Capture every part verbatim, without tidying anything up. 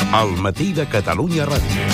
Al matí de Catalunya Ràdio.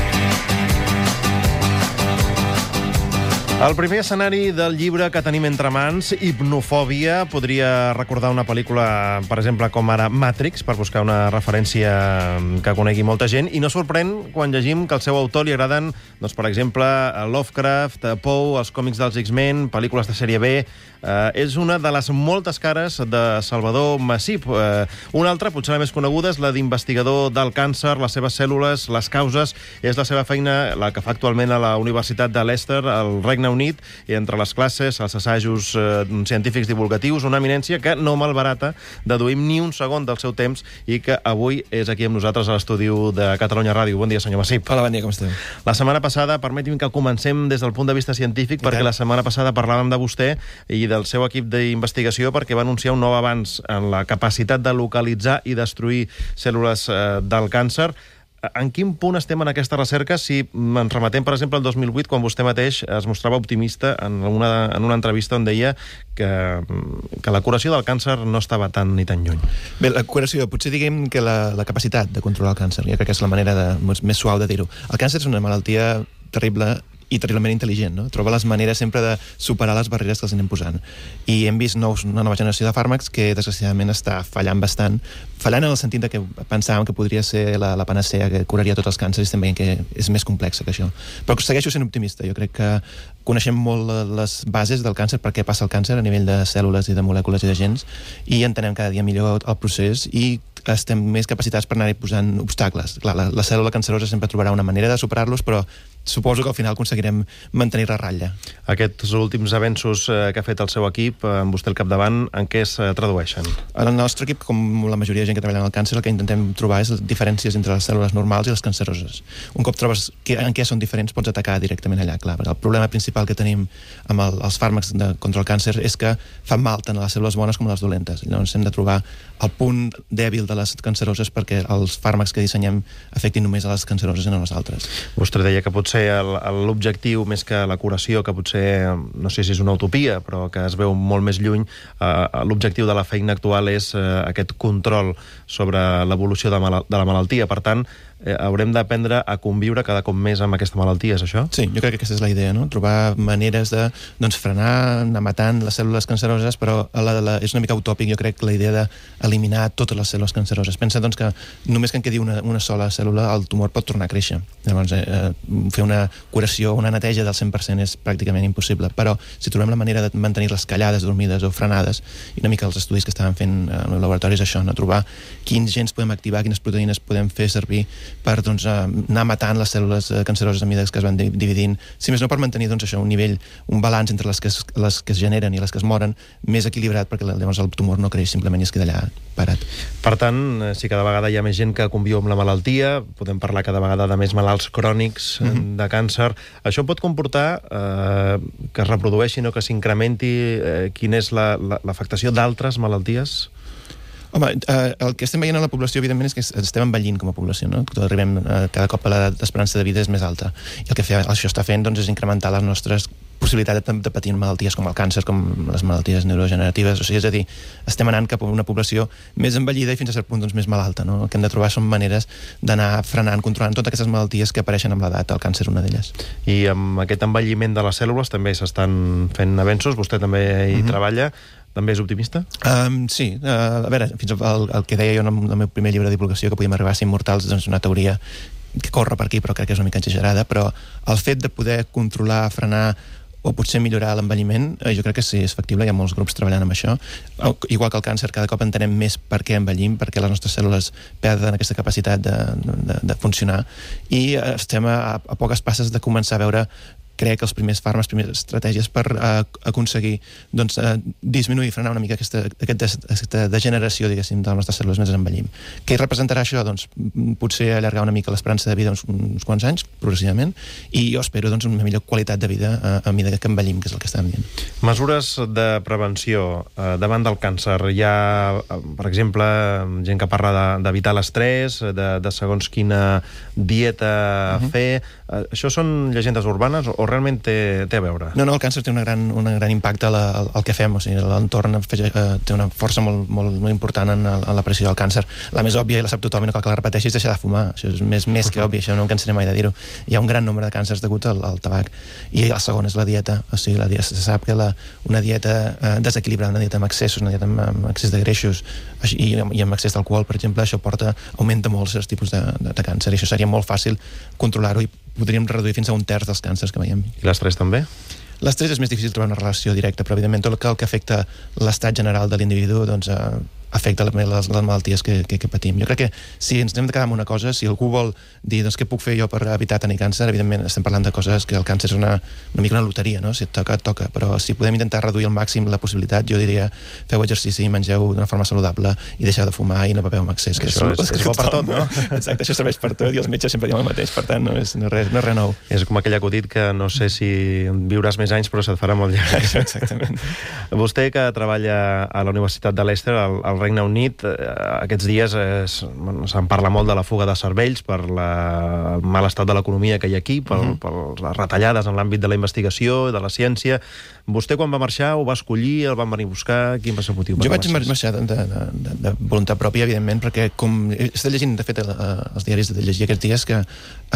El primer escenari del llibre que tenim entre mans, Hipnofòbia, podria recordar una pel·lícula, per exemple, com ara Matrix, per buscar una referència que conegui molta gent, i no sorprèn quan llegim que al seu autor li agraden, doncs, per exemple, Lovecraft, Poe, els còmics dels X-Men, pel·lícules de sèrie B. Eh, és una de les moltes cares de Salvador Massip. Eh, una altra, potser la més coneguda, és la d'investigador del càncer, les seves cèl·lules, les causes. És la seva feina, la que fa actualment a la Universitat de Leicester, al Regne Unit, i entre les classes, els assajos eh, científics divulgatius, una eminència que no malbarata, deduïm ni un segon del seu temps, i que avui és aquí amb nosaltres a l'estudi de Catalunya Ràdio. Bon dia, senyor Massip. Hola, bon dia, com esteu? La setmana passada, permeti'm que comencem des del punt de vista científic, perquè la setmana passada parlàvem de vostè i del seu equip d'investigació, perquè va anunciar un nou avanç en la capacitat de localitzar i destruir cèl·lules eh, del càncer. En quin punt estem en aquesta recerca si ens remetem, per exemple, al dos mil vuit, quan vostè mateix es mostrava optimista en una, en una entrevista on deia que, que la curació del càncer no estava tan ni tan lluny? Bé, la curació, potser diguem que la, la capacitat de controlar el càncer, jo crec que és la manera de, més suau de dir-ho. El càncer és una malaltia terrible i terriblement intel·ligent, no? Troba les maneres sempre de superar les barreres que els anem posant. I hem vist nous, una nova generació de fàrmacs que, desgraciadament, està fallant bastant. Fallant en el sentit de que pensàvem que podria ser la, la panacea que curaria tots els càncers, i estem veient que és més complexa que això. Però segueixo sent optimista. Jo crec que coneixem molt les bases del càncer, per què passa el càncer a nivell de cèl·lules i de molècules i de gens, i entenem cada dia millor el procés i estem més capacitats per anar-hi posant obstacles. Clar, la, la cèl·lula cancerosa sempre trobarà una manera de superar-los, però suposo que al final aconseguirem mantenir la ratlla. Aquests últims avenços eh, que ha fet el seu equip, eh, amb vostè al capdavant, en què es eh, tradueixen? En el nostre equip, com la majoria de gent que treballa en el càncer, el que intentem trobar és diferències entre les cèl·lules normals i les canceroses. Un cop trobes que, en què són diferents, pots atacar directament allà, clar. El problema principal que tenim amb el, els fàrmacs de, contra el càncer és que fan mal tant a les cèl·lules bones com a les dolentes. Llavors hem de trobar el punt dèbil de les canceroses perquè els fàrmacs que dissenyem afectin només a les canceroses i no a les altres. Vostè deia que potser l'objectiu, més que la curació, que potser, no sé si és una utopia, però que es veu molt més lluny, eh, l'objectiu de la feina actual és eh, aquest control sobre l'evolució de, mal de la malaltia. Per tant, eh, haurem d'aprendre a conviure cada cop més amb aquesta malaltia, és això? Sí, jo crec que aquesta és la idea, no? Trobar maneres de doncs, frenar, anar matant les cèl·lules canceroses, però la, la, és una mica utòpic, jo crec, la idea d'eliminar totes les cèl·lules canceroses. Pensa, doncs, que només que en quedi una, una sola cèl·lula, el tumor pot tornar a créixer. Llavors, eh, fer una curació, una neteja del cent per cent és pràcticament impossible, però si trobem la manera de mantenir-les callades, dormides o frenades, i una mica els estudis que estaven fent en el laboratori és això, no? Trobar quins gens podem activar, quines proteïnes podem fer servir per doncs, anar matant les cèl·lules canceroses a mesura que es van dividint, si més no per mantenir doncs, això, un nivell, un balanç entre les que, es, les que es generen i les que es moren més equilibrat, perquè llavors el tumor no creix simplement i es queda allà parat. Per tant, si cada vegada hi ha més gent que conviu amb la malaltia, podem parlar cada vegada de més malalts crònics mm-hmm. de càncer, això pot comportar eh, que es reprodueixin o que s'incrementi eh, quina és l'afectació la, la, d'altres malalties? Home, eh, el que estem veient a la població, evidentment, és que estem envellint com a població, no? Arribem, eh, cada cop l'edat d'esperança de vida és més alta. I el que fa, això està fent doncs, és incrementar les nostres possibilitats de, de patir malalties com el càncer, com les malalties neurogeneratives. O sigui, és a dir, estem anant cap a una població més envellida i fins a cert punt doncs, més malalta, no? El que hem de trobar són maneres d'anar frenant, controlant totes aquestes malalties que apareixen amb l'edat, el càncer una d'elles. I amb aquest envelliment de les cèl·lules també s'estan fent avenços, vostè també hi mm-hmm. treballa. També és optimista? Um, sí. Uh, a veure, fins al el que deia jo en el meu primer llibre de divulgació, que podíem arribar a ser immortals, doncs una teoria que corre per aquí, però crec que és una mica exagerada, però el fet de poder controlar, frenar o potser millorar l'envelliment, eh, jo crec que sí, és factible, hi ha molts grups treballant amb això. Igual que el càncer, cada cop entenem més per què envellim, perquè les nostres cèl·lules perden aquesta capacitat de, de, de funcionar, i estem a, a poques passes de començar a veure crec que els primers fàrmacs, primeres estratègies per uh, aconseguir doncs, uh, disminuir, frenar una mica aquesta, aquesta, aquesta degeneració, diguéssim, de les nostres cèl·lules mentre envellim. Què representarà això? Doncs potser allargar una mica l'esperança de vida uns, uns quants anys, progressivament, i jo espero doncs, una millor qualitat de vida uh, a mesura que envellim, que és el que estàvem dient. Mesures de prevenció uh, davant del càncer. Hi ha, uh, per exemple, gent que parla d'evitar l'estrès, de, de segons quina dieta uh-huh. fer. Uh, això són llegendes urbanes o o realment té, té a veure? No, no, el càncer té una gran, un gran impacte al, al, al que fem, o sigui, l'entorn eh, té una força molt, molt, molt important en, en l'apreció del càncer. La més òbvia, i la sap tothom, i no cal que la repeteixi, és deixar de fumar. Això és més, més que òbvi, això no em cansaré mai de dir-ho. Hi ha un gran nombre de càncers degut al, al tabac. I el segon és la dieta. O sigui, la dieta, se sap que la, una dieta eh, desequilibrada, una dieta amb excessos, una dieta amb, amb excés de greixos i, i amb excés d'alcohol, per exemple, això porta, augmenta molt certs tipus de, de, de càncer, i això seria molt fàcil controlar-ho i podríem reduir fins a un terç dels càncers que veiem. I l'estrès també? L'estrès és més difícil trobar una relació directa, però evidentment tot el que, el que afecta l'estat general de l'individu doncs, eh, afecta les, les malalties que, que, que patim. Jo crec que si ens hem de quedar amb una cosa, si algú vol dir doncs, què puc fer jo per evitar tenir càncer, evidentment estem parlant de coses que el càncer és una, una mica una loteria, no? Si et toca, et toca, però si podem intentar reduir al màxim la possibilitat, jo diria feu exercici, mengeu d'una forma saludable i deixeu de fumar i no beveu amb excés. Que això és, és, és bo per tot, no? Exacte, això serveix per tot i els metges sempre diuen el mateix, per tant no és, no és, res, no és res nou. És com aquell acudit que no sé si viuràs més anys però se't farà molt llarg. Exactament. Vostè que treballa a la Universitat de Leicester, al, al Regne Unit, aquests dies es, bueno, se'n parla molt de la fuga de cervells per la, el mal estat de l'economia que hi ha aquí, per, uh -huh. per les retallades en l'àmbit de la investigació, de la ciència. Vostè quan va marxar ho va escollir, el van venir a buscar? Quin va ser el motiu? Jo vaig marxar de, de, de, de voluntat pròpia, evidentment, perquè com he estat llegint, de fet, els diaris de llegir aquests dies, que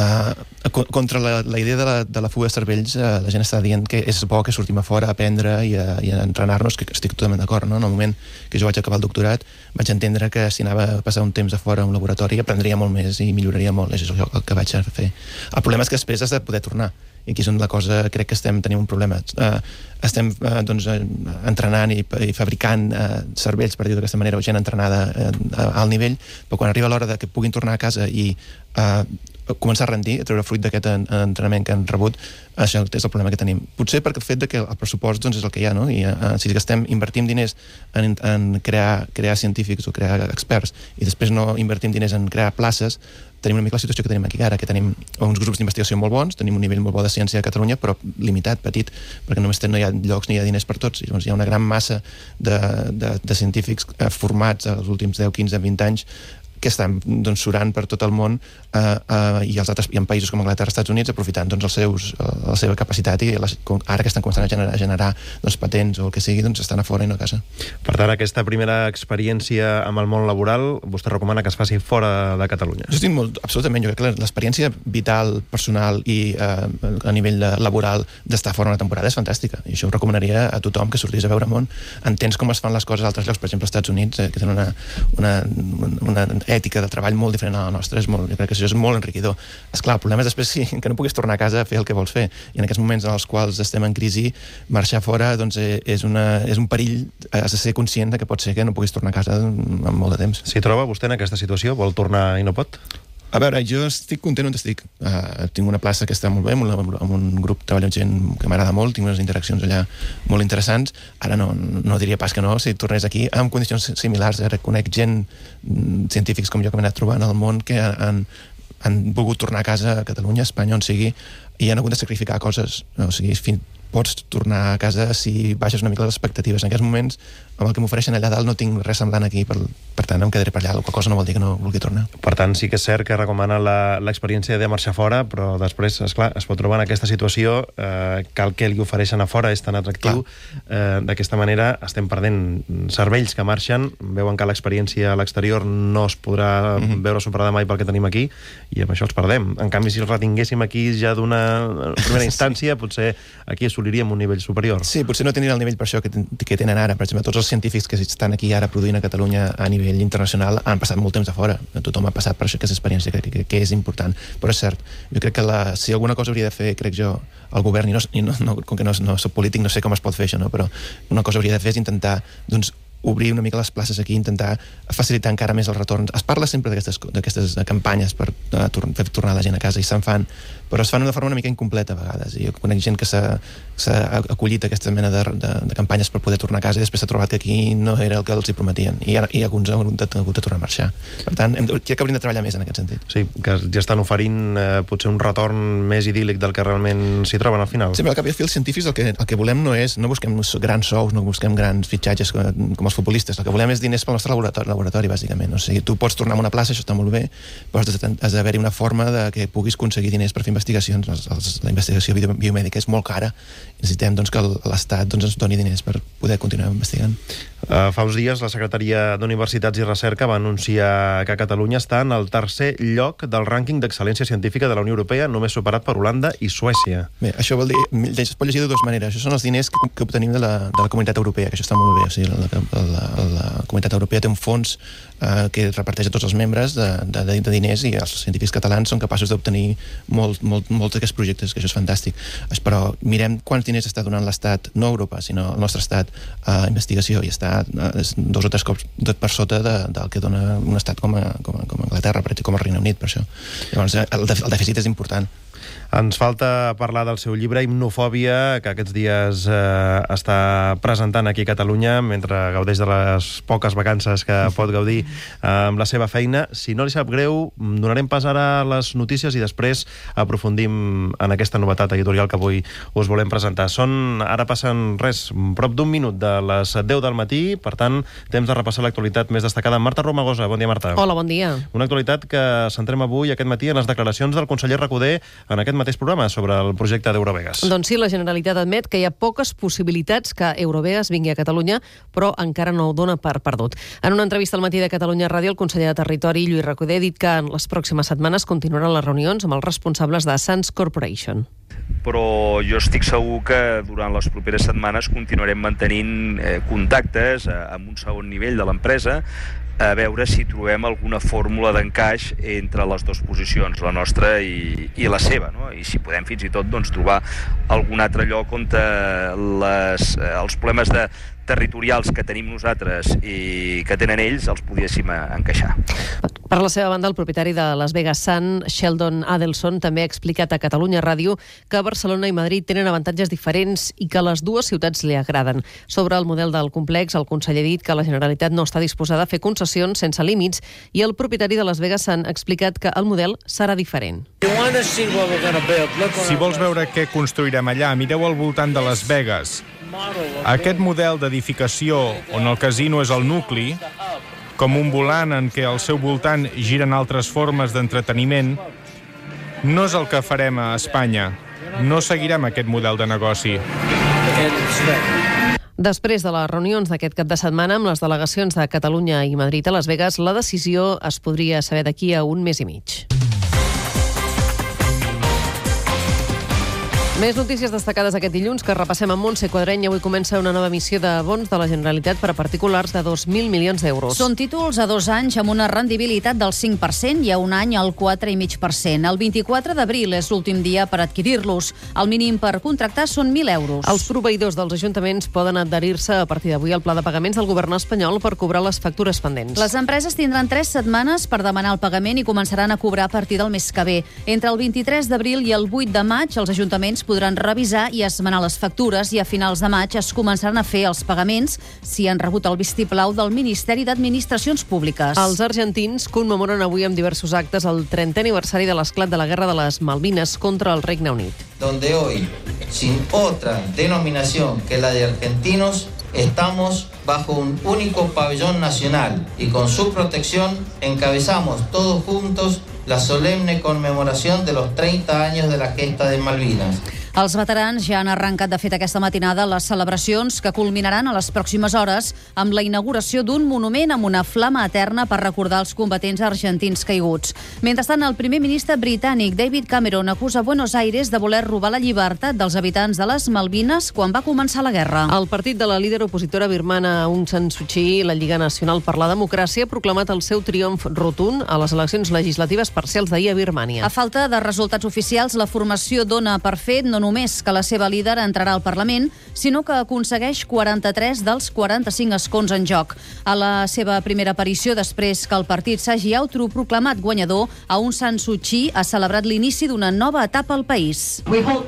uh, contra la, la idea de la, de la fuga de cervells uh, la gent està dient que és bo que sortim a fora a aprendre i a, i a entrenar-nos, que estic totalment d'acord, no? En el moment que jo vaig acabar el doctorat vaig entendre que si anava a passar un temps a fora a un laboratori aprendria molt més i milloraria molt, és això el que vaig fer. El problema és que després has de poder tornar, i aquí és on la cosa, crec que estem tenint un problema. Uh, estem uh, doncs, uh, entrenant i, i fabricant uh, cervells, per dir-ho d'aquesta manera, o gent entrenada uh, al nivell, però quan arriba l'hora de que puguin tornar a casa i uh, començar a rendir, a treure fruit d'aquest entrenament que han rebut, això és el problema que tenim. Potser perquè el fet de que el pressupost doncs, és el que hi ha, no? I uh, si gastem, invertim diners en, en crear, crear científics o crear experts i després no invertim diners en crear places, tenim una mica la situació que tenim aquí ara, que tenim uns grups d'investigació molt bons, tenim un nivell molt bo de ciència a Catalunya, però limitat, petit, perquè només no hi ha llocs ni hi ha diners per tots. I llavors hi ha una gran massa de, de, de científics eh, formats els últims deu, quinze, vint anys que estan doncs, surant per tot el món eh, eh, i, els altres, i en països com Anglaterra, Estats Units, aprofitant doncs, els seus, la seva capacitat i les, ara que estan començant a generar, a generar doncs, patents o el que sigui, doncs estan a fora i no a casa. Per tant, aquesta primera experiència amb el món laboral, vostè recomana que es faci fora de Catalunya? Jo estic molt, absolutament, jo crec que l'experiència vital, personal i eh, a nivell laboral d'estar fora una temporada és fantàstica, i això ho recomanaria a tothom que sortís a veure món. Entens com es fan les coses a altres llocs, per exemple, als Estats Units, eh, que tenen una, una, una ètica de treball molt diferent a la nostra, és molt, jo crec que això és molt enriquidor. Esclar, el problema és després sí, que no puguis tornar a casa a fer el que vols fer, i en aquests moments en els quals estem en crisi, marxar fora doncs, és, una, és un perill, has de ser conscient de que pot ser que no puguis tornar a casa en molt de temps. S'hi troba vostè en aquesta situació? Vol tornar i no pot? A veure, jo estic content on estic. Uh, tinc una plaça que està molt bé, amb un, amb un grup treballo amb gent que m'agrada molt, tinc unes interaccions allà molt interessants. Ara no, no diria pas que no, si tornés aquí, en condicions similars. Ara conec gent, científics com jo, que m'he anat trobant al món, que han, han volgut tornar a casa, a Catalunya, a Espanya, on sigui, i han hagut de sacrificar coses. O sigui, fins, pots tornar a casa si baixes una mica les expectatives. En aquests moments, amb el que m'ofereixen allà dalt, no tinc res semblant aquí, per, per tant em quedaré per allà. Qualque cosa no vol dir que no vulgui tornar. Per tant, sí que és cert que recomana l'experiència de marxar fora, però després, esclar, es pot trobar en aquesta situació eh, que el que li ofereixen a fora és tan atractiu. Eh, D'aquesta manera estem perdent cervells que marxen, veuen que l'experiència a l'exterior no es podrà mm-hmm. veure superada mai pel que tenim aquí, i amb això els perdem. En canvi, si els retinguéssim aquí ja d'una primera instància, potser aquí assoliríem un nivell superior. Sí, potser no tindria el nivell per això que, ten que tenen ara. Per exemple, tots els científics que estan aquí ara produint a Catalunya a nivell internacional han passat molt temps a fora. Tothom ha passat per això, aquesta experiència que, que, que és important. Però és cert, jo crec que la, si alguna cosa hauria de fer, crec jo, el govern, i, no, i no, no, com que no, no soc polític, no sé com es pot fer això, no? Però una cosa hauria de fer és intentar, doncs, obrir una mica les places aquí, intentar facilitar encara més el retorn. Es parla sempre d'aquestes campanyes per uh, tor fer tornar la gent a casa, i se'n fan, però es fan d'una forma una mica incompleta a vegades. I jo conec gent que s'ha acollit aquesta mena de, de, de campanyes per poder tornar a casa i després s'ha trobat que aquí no era el que els hi prometien, i, ara, i alguns han hagut de, hagut de tornar a marxar. Per tant, hem de, ja que hauríem de treballar més en aquest sentit. Sí, que ja estan oferint eh, potser un retorn més idíl·lic del que realment s'hi troben al final. Sí, però al cap i al fi els científics el que, el que volem no és, no busquem grans sous, no busquem grans fitxatges com els futbolistes. El que volem és diners pel nostre laboratori, laboratori bàsicament. O sigui, tu pots tornar a una plaça, això està molt bé, però has d'haver-hi una forma de que puguis aconseguir diners per fer investigacions. Els, els, la investigació biomèdica és molt cara i necessitem doncs, que l'Estat doncs, ens doni diners per poder continuar investigant. Uh, fa uns dies la Secretaria d'Universitats i Recerca va anunciar que Catalunya està en el tercer lloc del rànquing d'excel·lència científica de la Unió Europea, només superat per Holanda i Suècia. Bé, això vol dir, es pot llegir de dues maneres. Això són els diners que, que obtenim de la, de la Comunitat Europea, que això està molt bé. O sigui, la, la, la, la Comunitat Europea té un fons eh, que reparteix a tots els membres de, de, de diners i els científics catalans són capaços d'obtenir molt, molt, molts d'aquests projectes, que això és fantàstic. Però mirem quants diners està donant l'Estat, no Europa, sinó el nostre Estat, a investigació, i està dos o tres cops per sota de, del que dona un estat com, a, com, a, com a Anglaterra, per exemple, com el Regne Unit, per això. Llavors, el, el dèficit és important. Ens falta parlar del seu llibre Himnofòbia, que aquests dies eh, està presentant aquí a Catalunya mentre gaudeix de les poques vacances que pot gaudir eh, amb la seva feina. Si no li sap greu, donarem pas ara a les notícies i després aprofundim en aquesta novetat editorial que avui us volem presentar. Són, ara passen res, prop d'un minut de les deu del matí, per tant, temps de repassar l'actualitat més destacada. Marta Romagosa, bon dia, Marta. Hola, bon dia. Una actualitat que centrem avui, aquest matí, en les declaracions del conseller Recoder en aquest mateix programa sobre el projecte d'Eurovegas. Doncs sí, la Generalitat admet que hi ha poques possibilitats que Eurovegas vingui a Catalunya, però encara no ho dona per perdut. En una entrevista al Matí de Catalunya Ràdio, el conseller de Territori, Lluís Recoder, ha dit que en les pròximes setmanes continuaran les reunions amb els responsables de Sands Corporation. Però jo estic segur que durant les properes setmanes continuarem mantenint eh, contactes eh, amb un segon nivell de l'empresa, a veure si trobem alguna fórmula d'encaix entre les dues posicions, la nostra i, i la seva, no? I si podem fins i tot doncs, trobar algun altre lloc on les, els problemes de territorials que tenim nosaltres i que tenen ells els poguéssim encaixar. Per la seva banda, el propietari de Las Vegas Sands, Sheldon Adelson, també ha explicat a Catalunya Ràdio que Barcelona i Madrid tenen avantatges diferents i que les dues ciutats li agraden. Sobre el model del complex, el conseller ha dit que la Generalitat no està disposada a fer concessions sense límits i el propietari de Las Vegas Sands ha explicat que el model serà diferent. Si vols veure què construirem allà, mireu al voltant de Las Vegas. Aquest model d'edificació on el casino és el nucli, com un volant en què al seu voltant giren altres formes d'entreteniment, no és el que farem a Espanya. No seguirem aquest model de negoci. Després de les reunions d'aquest cap de setmana amb les delegacions de Catalunya i Madrid a Las Vegas, la decisió es podria saber d'aquí a un mes i mig. Més notícies destacades aquest dilluns que repassem amb Montse Quadreny. Avui comença una nova emissió de bons de la Generalitat per a particulars de dos mil milions d'euros. Són títols a dos anys amb una rendibilitat del cinc per cent i a un any al quatre coma cinc per cent. El vint-i-quatre d'abril és l'últim dia per adquirir-los. El mínim per contractar són mil euros. Els proveïdors dels ajuntaments poden adherir-se a partir d'avui al pla de pagaments del govern espanyol per cobrar les factures pendents. Les empreses tindran tres setmanes per demanar el pagament i començaran a cobrar a partir del mes que ve. Entre el vint-i-tres d'abril i el vuit de maig, els ajuntaments podran revisar i esmenar les factures i a finals de maig es començaran a fer els pagaments si han rebut el vistiplau del Ministeri d'Administracions Públiques. Els argentins commemoren avui amb diversos actes el trentè aniversari de l'esclat de la Guerra de les Malvines contra el Regne Unit. Donde hoy, sin otra denominación que la de argentinos, estamos bajo un único pabellón nacional y con su protección encabezamos todos juntos la solemne conmemoración de los treinta años de la gesta de Malvinas. Els veterans ja han arrencat de fet aquesta matinada les celebracions que culminaran a les pròximes hores amb la inauguració d'un monument amb una flama eterna per recordar els combatents argentins caiguts. Mentrestant, el primer ministre britànic David Cameron acusa Buenos Aires de voler robar la llibertat dels habitants de les Malvines quan va començar la guerra. El partit de la líder opositora birmana Aung San Suu Kyi, la Lliga Nacional per la Democràcia, ha proclamat el seu triomf rotund a les eleccions legislatives parcials d'ahir a Birmània. A falta de resultats oficials, la formació dona per fet no només que la seva líder entrarà al Parlament, sinó que aconsegueix quaranta-tres dels quaranta-cinc escons en joc. A la seva primera aparició, després que el partit s'hagi autoproclamat guanyador, Aung San Suu Kyi ha celebrat l'inici d'una nova etapa al país.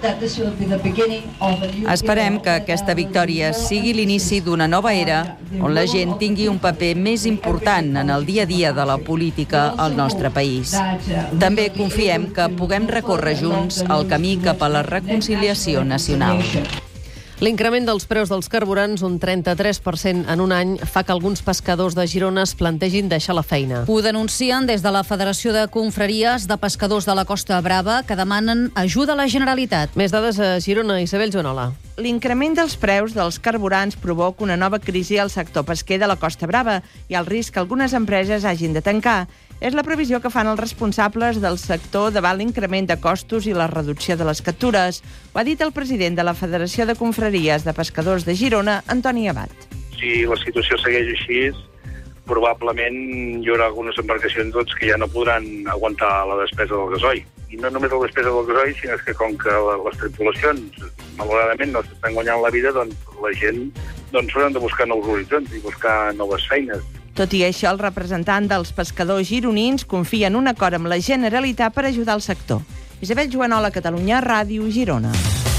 Esperem que aquesta victòria sigui l'inici d'una nova era on la gent tingui un paper més important en el dia a dia de la política al nostre país. També confiem que puguem recórrer junts el camí cap a la reconciliació nacional. L'increment dels preus dels carburants, un trenta-tres per cent en un any, fa que alguns pescadors de Girona es plantegin deixar la feina. Ho denuncien des de la Federació de Confraries de Pescadors de la Costa Brava, que demanen ajuda a la Generalitat. Més dades a Girona. Isabel Joanola. L'increment dels preus dels carburants provoca una nova crisi al sector pesquer de la Costa Brava i el risc que algunes empreses hagin de tancar. És la previsió que fan els responsables del sector davant l'increment de costos i la reducció de les captures. Ho ha dit el president de la Federació de Confraries de Pescadors de Girona, Antoni Abat. Si la situació segueix així, probablement hi haurà algunes embarcacions doncs, que ja no podran aguantar la despesa del gasoil. I no només la despesa del gasoil, sinó que com que les tripulacions malauradament no s'estan guanyant la vida, doncs la gent doncs, hauran de buscar nous horitzons i buscar noves feines. Tot i això, el representant dels pescadors gironins confia en un acord amb la Generalitat per ajudar el sector. Isabel Joanola, Catalunya Ràdio, Girona.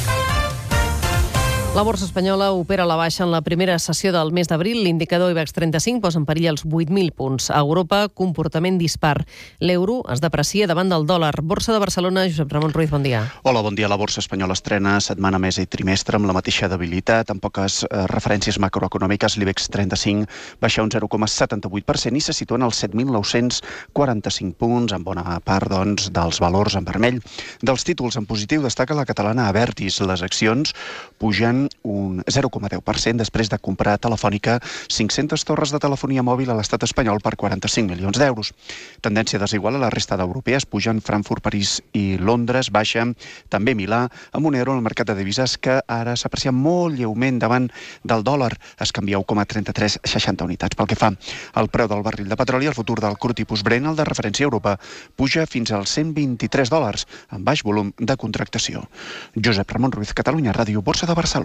La borsa espanyola opera a la baixa en la primera sessió del mes d'abril. L'indicador IBEX trenta-cinc posa en perill els vuit mil punts. A Europa, comportament dispar. L'euro es deprecia davant del dòlar. Borsa de Barcelona, Josep Ramon Ruiz, bon dia. Hola, bon dia. La borsa espanyola estrena setmana, mes i trimestre amb la mateixa debilitat. Amb poques eh, referències macroeconòmiques, l'IBEX trenta-cinc baixa un zero coma setanta-vuit per cent i se situa en els set mil nou-cents quaranta-cinc punts, en bona part doncs, dels valors en vermell. Dels títols en positiu destaca la catalana Abertis. Les accions pugen un zero coma deu per cent després de comprar Telefònica cinc-centes torres de telefonia mòbil a l'estat espanyol per quaranta-cinc milions d'euros. Tendència desigual a la resta d'europees, pugen Frankfurt, París i Londres, baixa també Milà, amb un euro en el mercat de divises que ara s'aprecia molt lleument davant del dòlar, es canvia u coma trenta-tres seixanta unitats. Pel que fa al preu del barril de petroli, el futur del cru tipus Brent, el de referència a Europa, puja fins als cent vint-i-tres dòlars, amb baix volum de contractació. Josep Ramon Ruiz, Catalunya Ràdio, Borsa de Barcelona.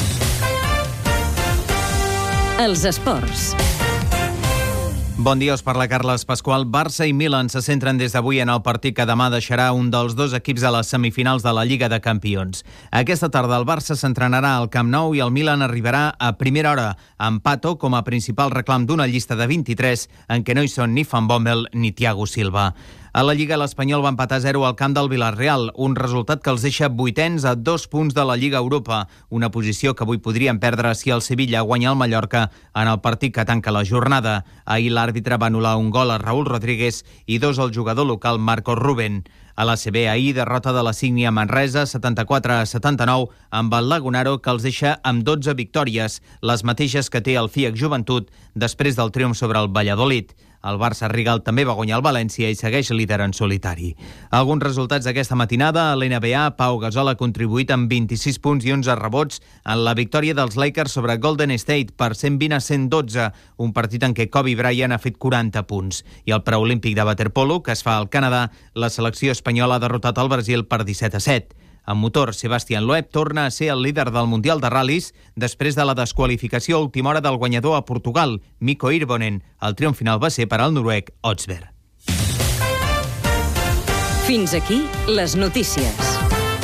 Els esports. Bon dia, us parla Carles Pasqual. Barça i Milan se centren des d'avui en el partit que demà deixarà un dels dos equips a les semifinals de la Lliga de Campions. Aquesta tarda el Barça s'entrenarà al Camp Nou i el Milan arribarà a primera hora amb Pato com a principal reclam d'una llista de vint-i-tres en què no hi són ni Van Bommel ni Thiago Silva. A la Lliga, l'Espanyol va empatar a zero al camp del Villarreal, un resultat que els deixa vuitens a dos punts de la Lliga Europa, una posició que avui podrien perdre si el Sevilla guanya el Mallorca en el partit que tanca la jornada. Ahir l'àrbitre va anul·lar un gol a Raúl Rodríguez i dos al jugador local Marcos Rubén. A l'A C B, ahir, derrota de la Sígnia Manresa, setanta-quatre a setanta-nou, amb el Lagunaro, que els deixa amb dotze victòries, les mateixes que té el F I A C Joventut després del triomf sobre el Valladolid. El Barça Rigal també va guanyar el València i segueix líder en solitari. Alguns resultats d'aquesta matinada: a l'N B A, Pau Gasol ha contribuït amb vint-i-sis punts i onze rebots en la victòria dels Lakers sobre Golden State per cent vint a cent dotze, un partit en què Kobe Bryant ha fet quaranta punts. I al preolímpic de waterpolo, que es fa al Canadà, la selecció espanyola ha derrotat el Brasil per disset a set. En motor, Sebastián Loeb torna a ser el líder del Mundial de Ral·lis després de la desqualificació a última hora del guanyador a Portugal, Mikko Hirvonen. El triomf final va ser per al noruec Odsberg. Fins aquí les notícies.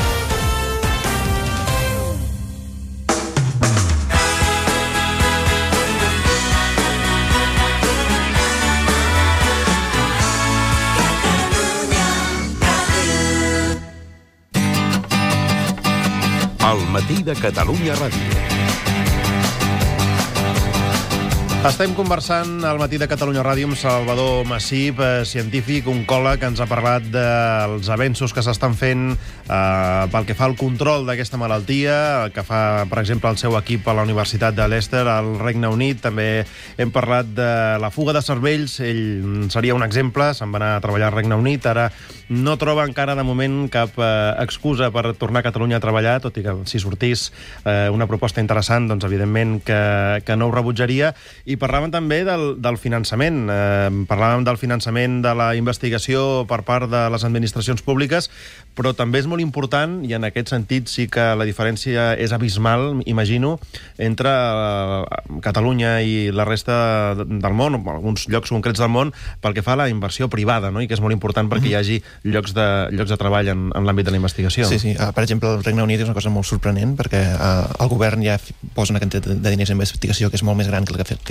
El matí de Catalunya Ràdio. Estem conversant al matí de Catalunya Ràdio amb Salvador Massip, científic, oncòleg, que ens ha parlat dels avenços que s'estan fent eh, pel que fa al control d'aquesta malaltia, que fa, per exemple, el seu equip a la Universitat de Leicester, al Regne Unit. També hem parlat de la fuga de cervells. Ell seria un exemple, se'n va anar a treballar al Regne Unit, ara no troba encara de moment cap eh, excusa per tornar a Catalunya a treballar, tot i que si sortís eh, una proposta interessant, doncs evidentment que, que no ho rebutjaria. I parlàvem també del, del finançament. Eh, parlàvem del finançament de la investigació per part de les administracions públiques, però també és molt important, i en aquest sentit sí que la diferència és abismal, imagino, entre eh, Catalunya i la resta del món, o alguns llocs concrets del món, pel que fa a la inversió privada, no? I que és molt important perquè hi hagi llocs de, llocs de treball en, en l'àmbit de la investigació. Sí, sí. Uh, per exemple, el Regne Unit és una cosa molt sorprenent perquè uh, el govern ja posa una quantitat de diners en investigació que és molt més gran que el que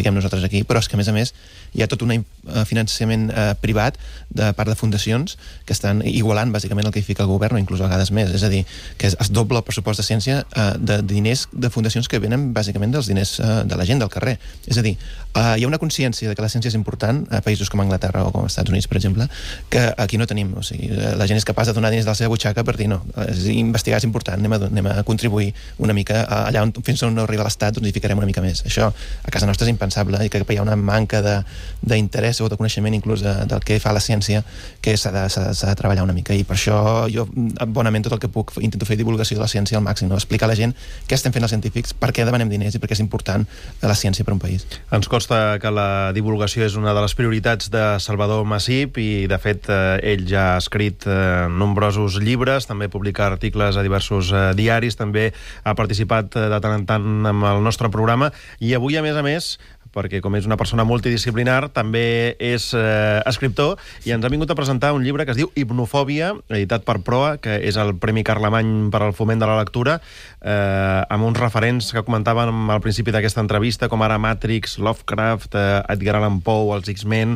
expliquem nosaltres aquí, però és que, a més a més, hi ha tot un finançament eh, privat de part de fundacions que estan igualant, bàsicament, el que hi fica el govern, o inclús a vegades més. És a dir, que es, es dobla el pressupost de ciència eh, de diners de fundacions que venen, bàsicament, dels diners eh, de la gent del carrer. És a dir, eh, hi ha una consciència de que la ciència és important a països com Anglaterra o com als Estats Units, per exemple, que aquí no tenim. O sigui, la gent és capaç de donar diners de la seva butxaca per dir, no, investigar és important, anem a, anem a contribuir una mica allà on fins on no arriba l'Estat, doncs hi ficarem una mica més. Això a casa nostra és impensable i que hi ha una manca d'interès o de coneixement inclús de, del que fa la ciència que s'ha de, de, de treballar una mica, i per això jo bonament tot el que puc intento fer divulgació de la ciència al màxim, no? Explicar a la gent què estem fent els científics, per què demanem diners i per què és important la ciència per un país. Ens consta que la divulgació és una de les prioritats de Salvador Masip i de fet ell ja ha escrit nombrosos llibres, també publica articles a diversos eh, diaris, també ha participat eh, de tant en tant amb el nostre programa, i avui, a més a més, perquè com és una persona multidisciplinar, també és eh, escriptor, i ens ha vingut a presentar un llibre que es diu Hipnofòbia, editat per Proa, que és el Premi Carlemany per al foment de la lectura, eh, amb uns referents que comentàvem al principi d'aquesta entrevista, com ara Matrix, Lovecraft, eh, Edgar Allan Poe, els X-Men.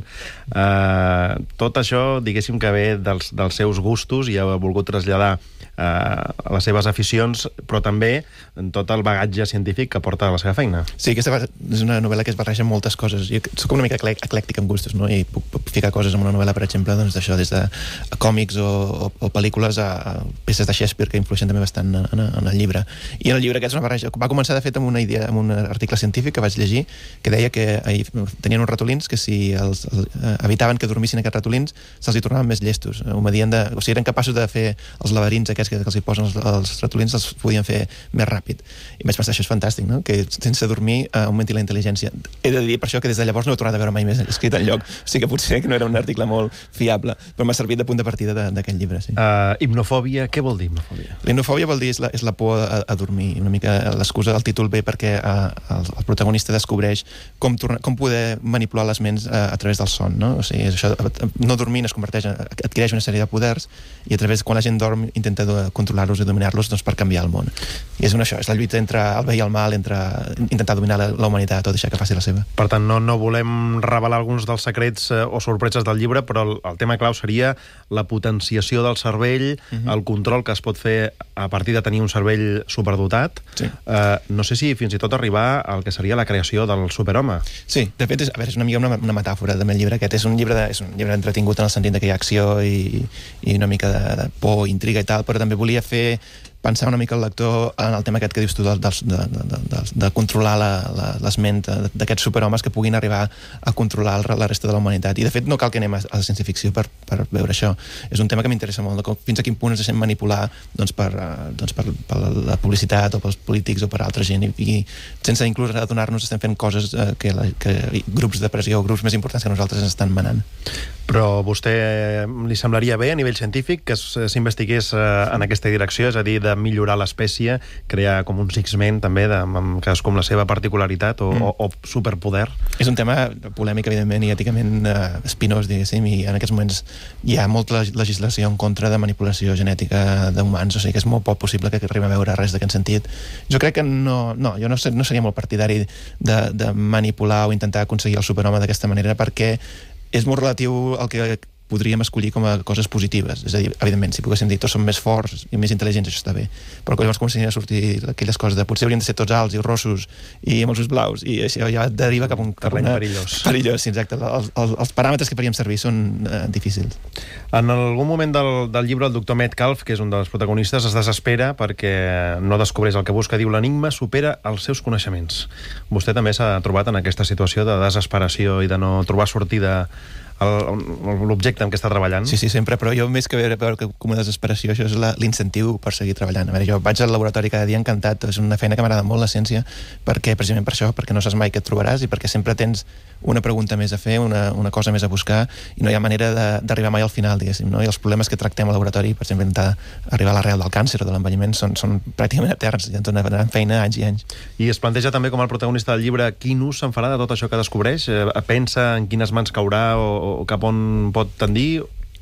Eh, tot això, diguéssim que ve dels, dels seus gustos i ha volgut traslladar eh, a les seves aficions, però també en tot el bagatge científic que porta a la seva feina. Sí, aquesta és una novel·la que es barreja moltes coses. Jo soc una mica eclèctic amb gustos, no? I puc, puc ficar coses en una novel·la, per exemple, doncs d'això, des de còmics o, o, o pel·lícules a, a peces de Shakespeare que influeixen també bastant en, en el llibre. I en el llibre aquest és una barreja. Va començar, de fet, amb una idea, amb un article científic que vaig llegir, que deia que eh, tenien uns ratolins que si els, els eh, evitaven que dormissin aquests ratolins, se'ls hi tornaven més llestos. Eh, de, o sigui, eren capaços de fer els laberints aquests que, que els hi posen els, els ratolins, els podien fer més ràpid. I vaig pensar, això és fantàstic, no? Que sense dormir eh, augmenti la intel·ligència. He de dir per això que des de llavors no he tornat a veure mai més escrit enlloc. O sigui que potser que no era un article molt fiable, però m'ha servit de punt de partida d'aquest llibre. Sí. Uh, hipnofòbia, què vol dir hipnofòbia? La hipnofòbia vol dir és la, és la por a, a dormir. Una mica l'excusa del títol ve perquè uh, el, el protagonista descobreix com, torna, com poder manipular les ments uh, a través del son. No? O sigui, això, no dormint es converteix, adquireix una sèrie de poders i a través, quan la gent dorm, intenta controlar-los i dominar-los, doncs, per canviar el món. I és una, això, és la lluita entre el bé i el mal, entre intentar dominar la, la humanitat o deixar que faci la seva. Per tant, no, no volem revelar alguns dels secrets eh, o sorpreses del llibre, però el, el tema clau seria la potenciació del cervell, uh-huh. el control que es pot fer a partir de tenir un cervell superdotat. Sí. Eh, no sé si fins i tot arribar al que seria la creació del superhome. Sí, de fet, és, a veure, és una mica una, una metàfora del meu llibre aquest. És un llibre, de, és un llibre entretingut en el sentit que hi ha acció i, i una mica de, de por, intriga i tal, però també volia fer pensar una mica el lector en el tema aquest que dius tu de, de, de, de, de, de controlar la, la, les ments d'aquests superhomes que puguin arribar a controlar la resta de la humanitat. I de fet no cal que anem a, a la ciència-ficció per, per veure això. És un tema que m'interessa molt, de com, fins a quin punt ens deixem manipular doncs, per, doncs, per, per la publicitat o pels polítics o per altra gent, i, i sense inclús adonar-nos estem fent coses eh, que, la, que grups de pressió o grups més importants que nosaltres ens estan manant. Però a vostè li semblaria bé a nivell científic que s'investigués eh, en aquesta direcció, és a dir, de millorar l'espècie, crear com uns X-Men també, de, amb cadascú amb la seva particularitat o, mm. o, o superpoder? És un tema polèmic, evidentment, i èticament eh, espinós, diguéssim, i en aquests moments hi ha molta legislació en contra de manipulació genètica d'humans, o sigui que és molt poc possible que arribem a veure res d'aquest sentit. Jo crec que no, no jo no, ser, no seria molt partidari de, de manipular o intentar aconseguir el superhome d'aquesta manera, perquè és molt relatiu al que podríem escollir com a coses positives. És a dir, evidentment, si poguéssim dir tots som més forts i més intel·ligents, això està bé. Però llavors comencen a sortir aquelles coses de potser hauríem de ser tots alts i rossos i amb els ulls blaus, i això ja deriva cap a un terreny perillós. Perillós, sí, exacte. Els, els, els paràmetres que faríem servir són eh, difícils. En algun moment del, del llibre, el doctor Metcalf, que és un dels protagonistes, es desespera perquè no descobreix el que busca. Diu, l'enigma supera els seus coneixements. Vostè també s'ha trobat en aquesta situació de desesperació i de no trobar sortida l'objecte amb què està treballant? Sí, sí, sempre, però jo més que veure, veure com una desesperació, això és l'incentiu per seguir treballant. A veure, jo vaig al laboratori cada dia encantat, és una feina que m'agrada molt, la ciència, perquè, precisament per això, perquè no saps mai què et trobaràs i perquè sempre tens una pregunta més a fer, una, una cosa més a buscar, i no hi ha manera d'arribar mai al final, diguéssim, no? I els problemes que tractem al laboratori, per exemple, intentar arribar a l'arrel del càncer o de l'envelliment, són, són pràcticament eterns, i ens donen feina anys i anys. I es planteja també, com el protagonista del llibre, quin ús se'n farà de tot això que descobreix? Pensa en quines mans caurà o, o cap on pot tendir?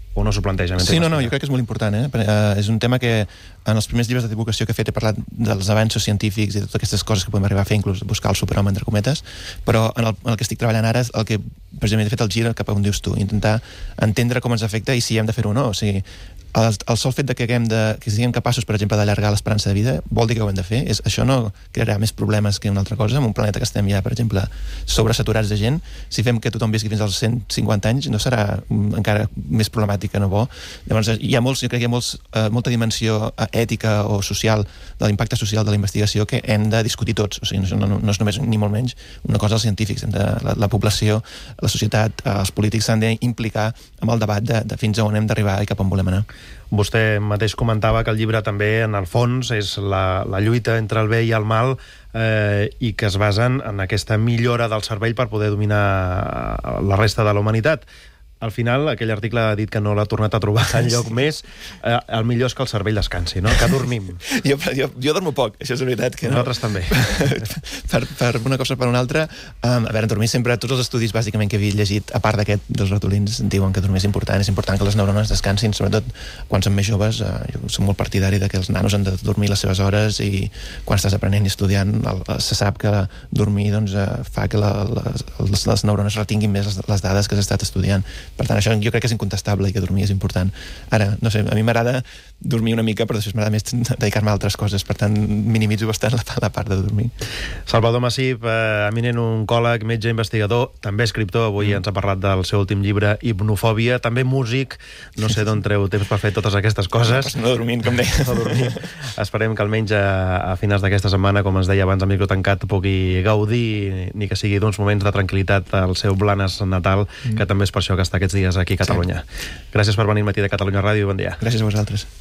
o no s'ho planteja? Sí, no, no, jo crec que és molt important. Eh? Uh, és un tema que en els primers llibres de divulgació que he fet he parlat dels avanços científics i de totes aquestes coses que podem arribar a fer, inclús buscar el superhome, entre cometes, però en el, en el que estic treballant ara és el que, precisament, he fet el gir cap a on dius tu, intentar entendre com ens afecta i si hem de fer-ho o no. O sigui, el, el sol fet de que, haguem de, que siguem capaços, per exemple, d'allargar l'esperança de vida, vol dir que ho hem de fer. És, això no crearà més problemes que una altra cosa. En un planeta que estem ja, per exemple, sobresaturats de gent, si fem que tothom visqui fins als cent cinquanta anys, no serà encara més problemàtic que no bo. Llavors, hi ha molts, jo crec que hi ha molts, eh, molta dimensió ètica o social, de l'impacte social de la investigació que hem de discutir tots. O sigui, no, no, no és només, ni molt menys, una cosa dels científics. Hem de, la, la població, la societat, eh, els polítics s'han d'implicar amb el debat de, de fins a on hem d'arribar i cap on volem anar. Vostè mateix comentava que el llibre també, en el fons, és la, la lluita entre el bé i el mal, eh, i que es basen en aquesta millora del cervell per poder dominar la resta de la humanitat. Al final, aquell article ha dit que no l'ha tornat a trobar enlloc més. Eh, el millor és que el cervell descansi, no? Que dormim. jo, jo, jo dormo poc, això és veritat. Que Nosaltres no. també. per, per una cosa o per una altra, um, a veure, dormir sempre, tots els estudis bàsicament que havia llegit, a part d'aquest dels ratolins, diuen que dormir és important, és important que les neurones descansin, sobretot quan són més joves. Uh, jo soc molt partidari de que els nanos han de dormir les seves hores i quan estàs aprenent i estudiant el, se sap que dormir doncs, uh, fa que la, les, les neurones retinguin més les, les dades que has estat estudiant. Per tant, això jo crec que és incontestable i que dormir és important. Ara, no sé, a mi m'agrada dormir una mica, però després m'agrada més dedicar-me a altres coses, per tant, minimitzo bastant la, la part de dormir. Salvador Massip, eh, eminent oncòleg, metge investigador, també escriptor, avui mm. ens ha parlat del seu últim llibre, Hipnofòbia, també músic, no sé d'on treu temps per fer totes aquestes coses. No, no dormint, com deia. No dormint. Esperem que almenys a, a finals d'aquesta setmana, com ens deia abans, a micro tancat, pugui gaudir, ni que sigui d'uns moments de tranquil·litat al seu Blanes natal, mm. que també és per això que està aquests dies aquí a Catalunya. Sí. Gràcies per venir al matí de Catalunya Ràdio i bon dia. Gràcies a vosaltres.